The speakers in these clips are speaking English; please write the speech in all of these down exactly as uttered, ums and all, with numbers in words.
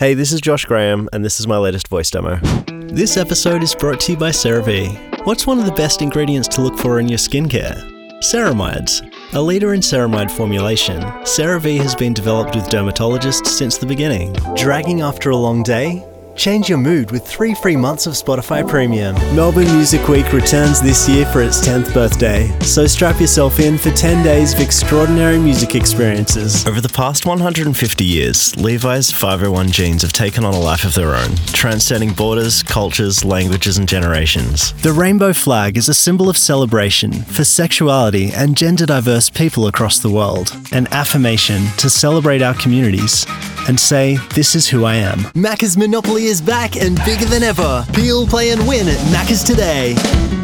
Hey, this is Josh Graham, and this is my latest voice demo. This episode is brought to you by CeraVe. What's one of the best ingredients to look for in your skincare? Ceramides. A leader in ceramide formulation, CeraVe has been developed with dermatologists since the beginning. Dragging after a long day? Change your mood with three free months of Spotify Premium. Melbourne Music Week returns this year for its tenth birthday, so strap yourself in for ten days of extraordinary music experiences. Over the past one hundred fifty years, Levi's five oh one jeans have taken on a life of their own, transcending borders, cultures, languages, and generations. The rainbow flag is a symbol of celebration for sexuality and gender-diverse people across the world, an affirmation to celebrate our communities and say, this is who I am. Macca's Monopoly is back and bigger than ever. Peel, play and win at Macca's today.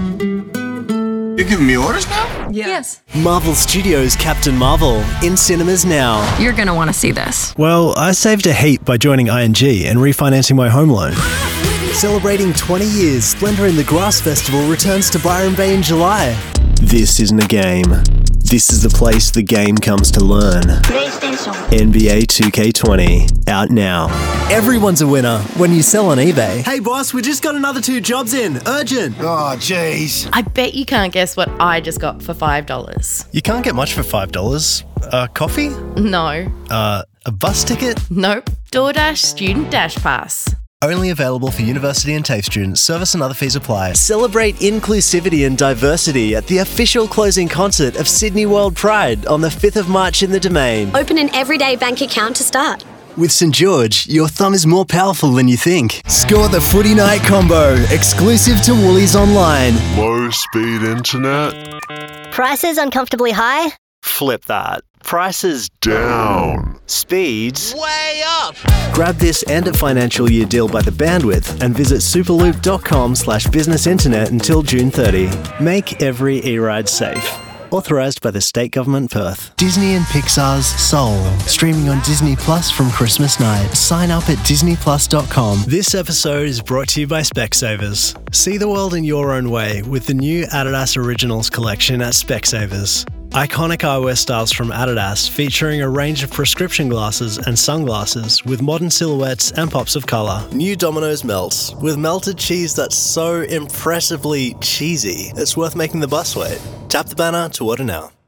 You're giving me orders now? Yeah. Yes. Marvel Studios' Captain Marvel, in cinemas now. You're going to want to see this. Well, I saved a heap by joining I N G and refinancing my home loan. Celebrating twenty years, Splendour in the Grass Festival returns to Byron Bay in July. This isn't a game. This is the place the game comes to learn. N B A two K twenty, out now. Everyone's a winner when you sell on eBay. Hey boss, we just got another two jobs in. Urgent. Oh, jeez. I bet you can't guess what I just got for five dollars. You can't get much for five dollars. Uh, coffee? No. Uh, a bus ticket? Nope. DoorDash Student Dash Pass. Only available for university and TAFE students. Service and other fees apply. Celebrate inclusivity and diversity at the official closing concert of Sydney World Pride on the fifth of March in the Domain. Open an everyday bank account to start. With St George, your thumb is more powerful than you think. Score the Footy Night Combo, exclusive to Woolies Online. Low speed internet. Prices uncomfortably high? Flip that. Prices Down. Speeds Way up. Grab this and a financial year deal by the bandwidth and visit superloop.com slash business internet until June thirtieth. Make every e-ride safe. Authorised by the State Government Perth. Disney and Pixar's Soul. Streaming on Disney Plus from Christmas night. Sign up at disney plus dot com. This episode is brought to you by Specsavers. See the world in your own way with the new Adidas Originals collection at Specsavers. Iconic eyewear styles from Adidas featuring a range of prescription glasses and sunglasses with modern silhouettes and pops of colour. New Domino's Melts with melted cheese that's so impressively cheesy it's worth making the bus wait. Tap the banner to order now.